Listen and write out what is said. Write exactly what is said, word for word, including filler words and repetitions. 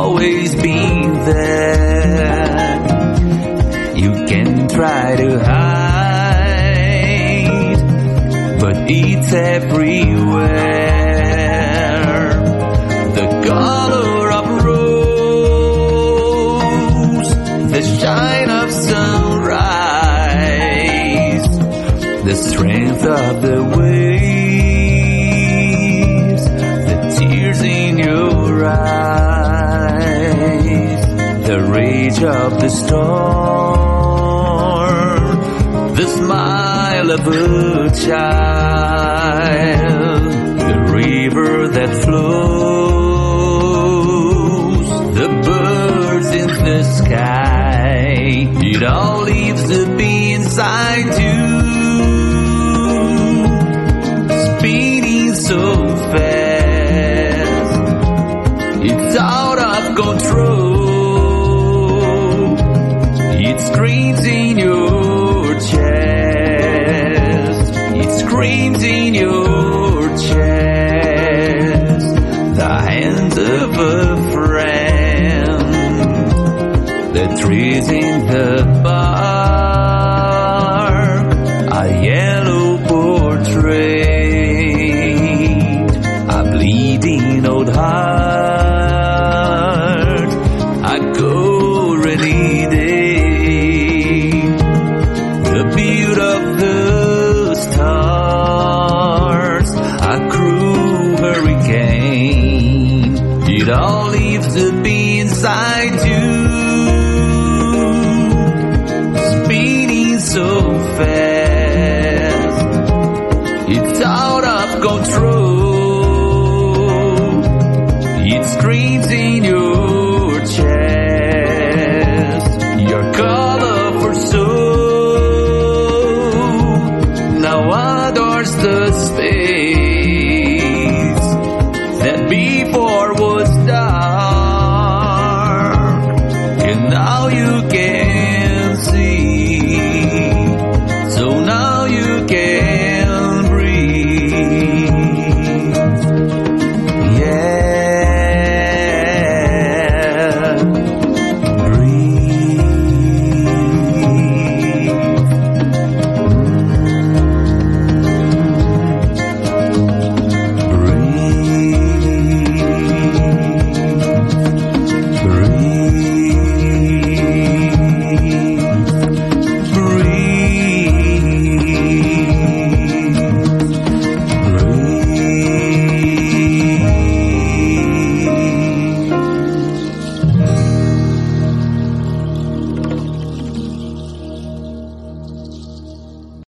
always been there. You can try to hide, but it's everywhere. The color of rose, the shine of sunrise, the strength of the waves, the tears in your eyes, the rage of the storm, the smile of a child, the river that flows, the birds in the sky. It all leaves to be inside you, speeding so fast, it's out of control. It screams in your chest, it screams in your chest, the hands of a friend, the trees in the park, a yellow portrait, a bleeding old heart, a cold rainy day, the beauty of the stars, a cruel hurricane. It all leaves to be inside you, speeding so fast, it's out of control. It screams in your chest, your colorful soul now adores the space.